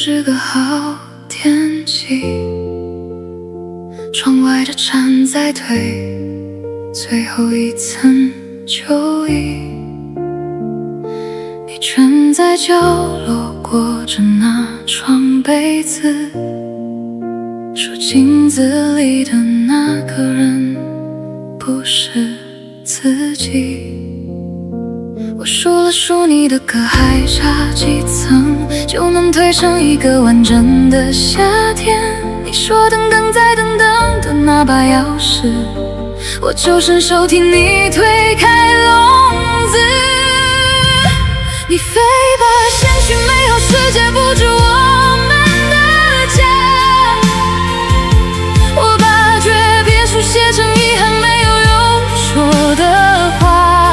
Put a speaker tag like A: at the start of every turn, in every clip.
A: 是个好天气，窗外的蝉在蜕最后一层秋意，你蜷在角落裹着那床被子，说镜子里的那个人不是自己。我数了数你的歌，还差几层就能推成一个完整的夏天。你说等等再等等的那把钥匙，我就伸手替你推开笼子。你飞吧，先去美好世界布置我们的家。我把诀别书写成遗憾没有用说的话。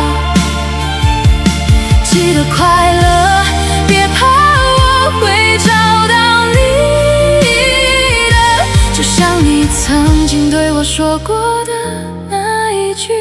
A: 记得快乐，别怕我会找到你的，就像你曾经对我说过的那一句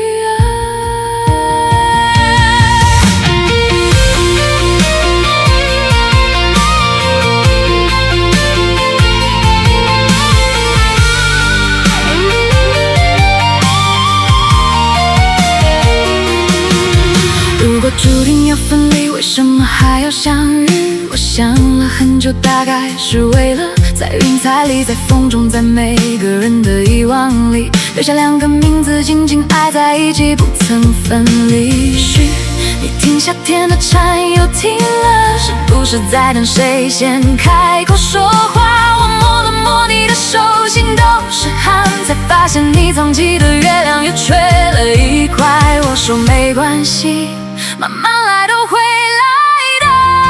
A: 如果注定要分离，为什么还要相遇？我想了很久，大概是为了在云彩里，在风中，在每个人的遗忘里，留下两个名字紧紧挨在一起，不曾分离。嘘，你听夏天的蝉又停了，是不是在等谁先开口说话？我摸了摸你的手心，都是汗，才发现你藏起的月亮又缺了一块。我说没关系，慢慢来都会来的。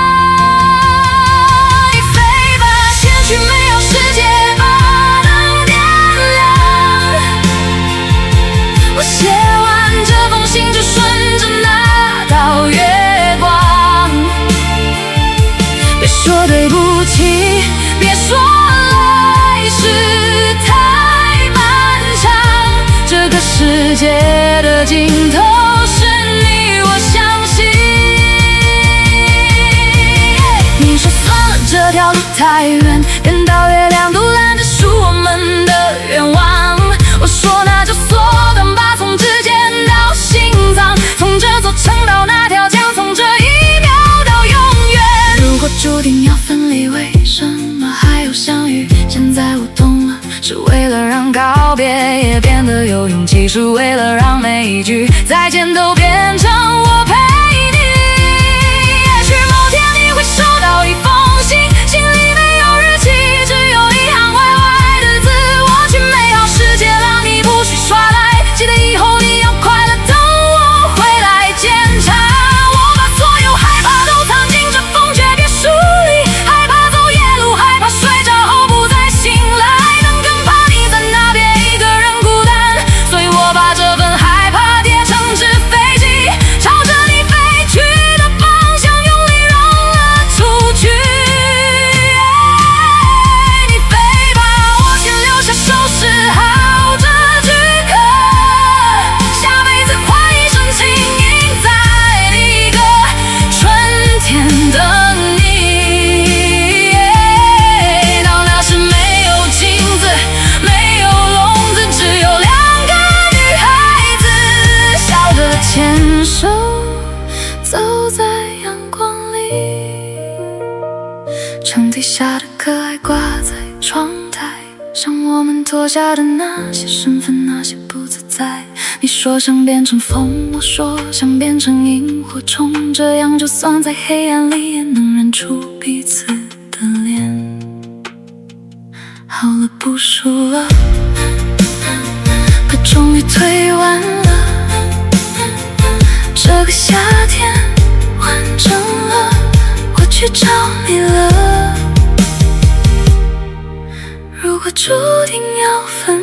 A: 你飞吧，先去美好世界，把灯点亮。我写完这封信，就顺着那道月光。别说对不起，别说来世太漫长，这个世界的尽头是你，我相信。你说算了，这条路太远，人到月亮都懒得数我们的愿望。我说那就缩短吧，从指尖到心脏，从这座城到那条江，从这一秒到永远。如果注定要分离，为什么还要相遇？现在我懂了，是为了让告别也变得有勇气，是为了让每一句再见都变成我陪你。也许某天你会收到一封信，信里没有日期，只有一行坏坏的字。我去美好世界，让你不许耍赖，记得以后你要快乐，等我回来检查。我把所有害怕都藏进这封诀别书里，害怕走夜路，害怕睡着后不再醒来，但更怕你在那边一个人孤单，所以我把这份害怕叠成纸飞机，朝着你飞去的方向用力扔了出去。你飞吧，我先留下收拾好这句课，下辈子换一身轻盈，在一个春天等你。到那时没有镜子，没有笼子，只有两个女孩子笑着牵手走在阳光里，床底下的可爱挂在窗台，像我们脱下的那些身份，那些不自在。你说想变成风，我说想变成萤火虫，这样就算在黑暗里也能认出彼此的脸。好了，不数了，可终于推完了，这个夏天完整了，我去找你了。如果注定要分